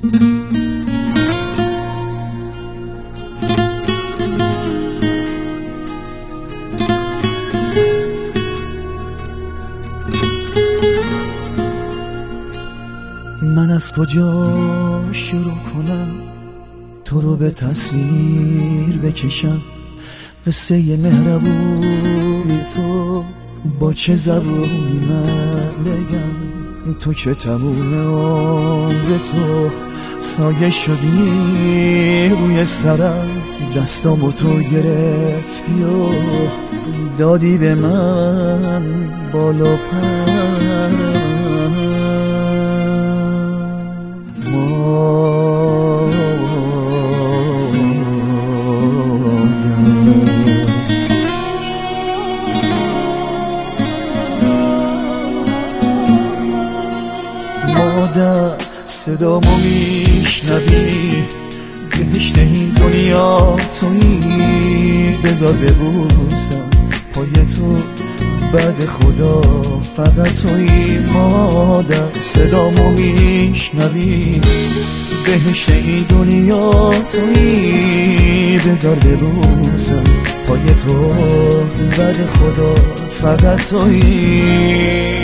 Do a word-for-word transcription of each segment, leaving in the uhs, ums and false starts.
من از کجا شروع کنم تو رو به تصویر بکشم؟ قصه مهربونی تو با چه زبونی من بگم؟ تو که تموم عمر تو سایه شدی روی سرم، دستامو تو گرفتی و دادی به من بالا پرم. مادر صدامو میشنوی؟ بهشت این دنیا تویی، بذار ببوسم پای تو بعد خدا فقط تویی. مادر صدامو میشنوی؟ بهشت این دنیا تویی، بذار ببوسم پای تو بعد خدا فقط تویی.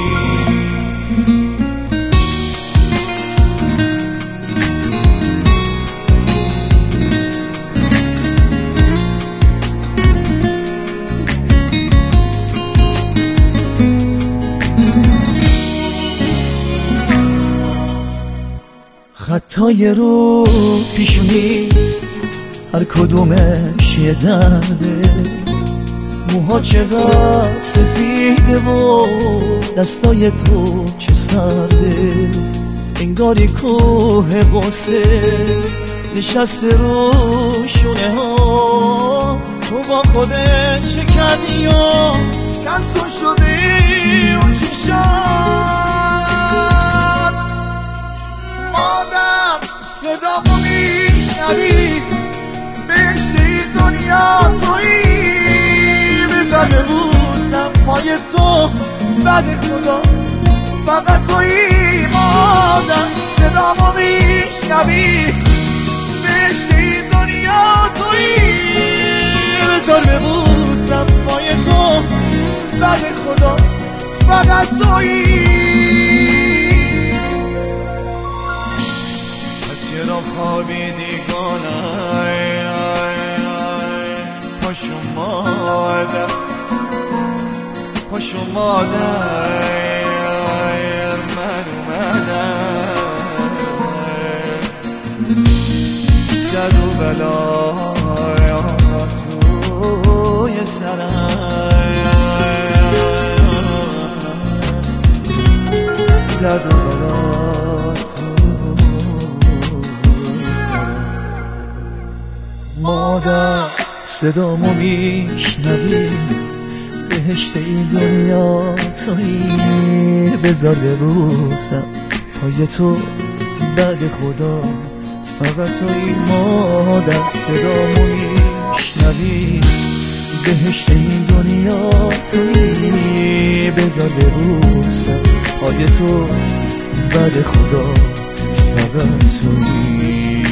خطای رو پیشونیت هر کدومش یه درده، موها چقدر سفیده و دستای تو چه سرده. انگاری کوه قصه نشسته رو شونه هات، تو با خودت چه کردی و کمسون شدی اون چیشات. مادر صدامو میشنوی؟ بهشت دنیا تویی، بذار ببوسم پای تو بعد خدا فقط تویی. مادر صدامو میشنوی؟ بهشت دنیا تویی، بذار ببوسم پای تو بعد خدا فقط تویی. چرا خوابیدی گنای پاشو مادر، پاشو مادر من اومدم. درد و بلای توی سرم، درد و بلای توی سرم. مادر صدامو میشنوی؟ بهشت این دنیا تویی، بذار ببوسم پای تو بعد خدا فقط تویی. مادر صدامو میشنوی؟ بهشت این دنیا تویی، بذار ببوسم پای تو بعد خدا فقط تویی.